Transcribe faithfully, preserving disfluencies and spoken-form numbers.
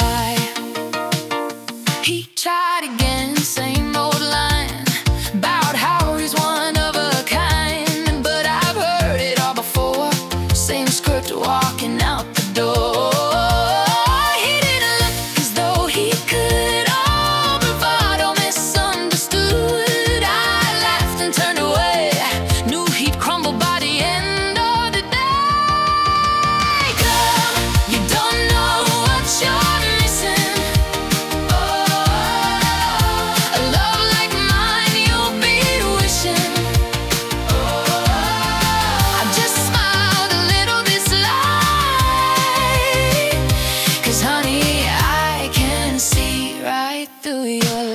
lie. He tried again, same old line about how he's one of a kind, but I've heard it all before. Same script walking out the door. He didn't look as though he could. All bravado, misunderstood. I laughed and turned away. Knew he'd crumble by the end of the day. Girl, you don't know what you're missing. Oh, a love like mine you'll be wishing. Oh, I just smiled a little this light, 'cause honey, I can see right through your